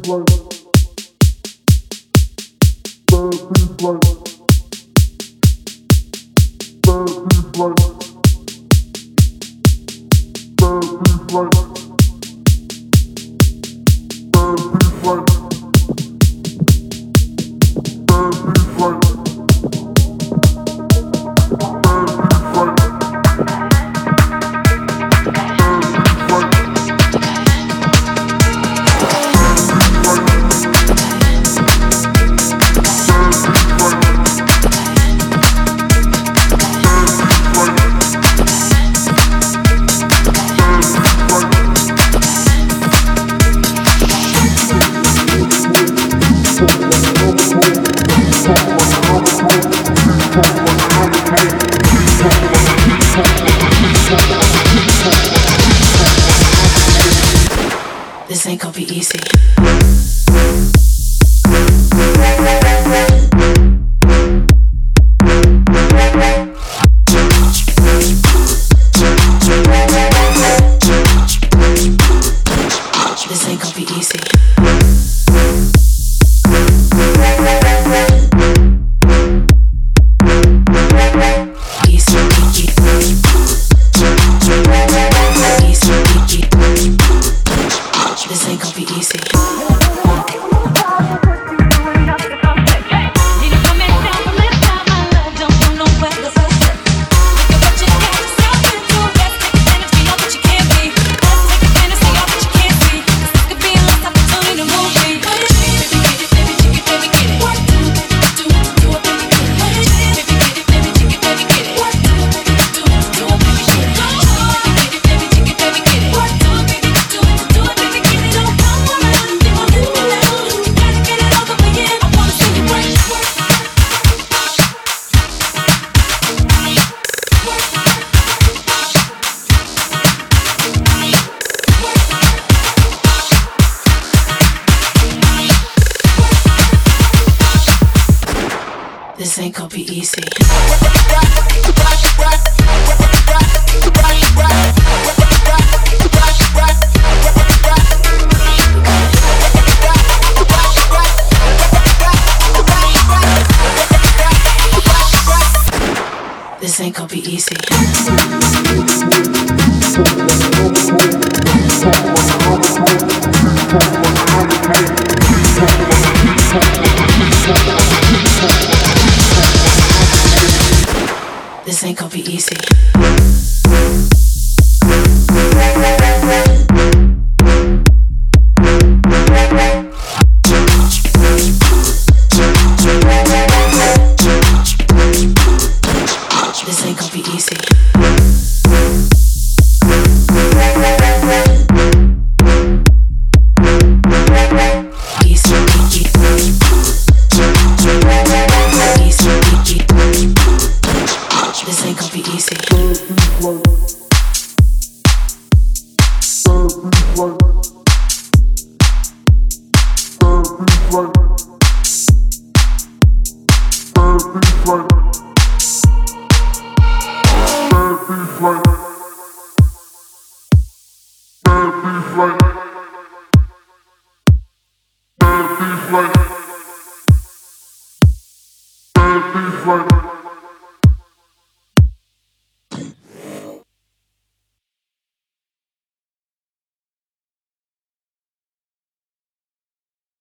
This ain't gonna be easy. This ain't gonna be easy. This ain't gonna be easy. This ain't gonna be easy. This ain't gonna be easy. This ain't gonna be easy. This ain't gonna be easy. This ain't gonna be easy. Right.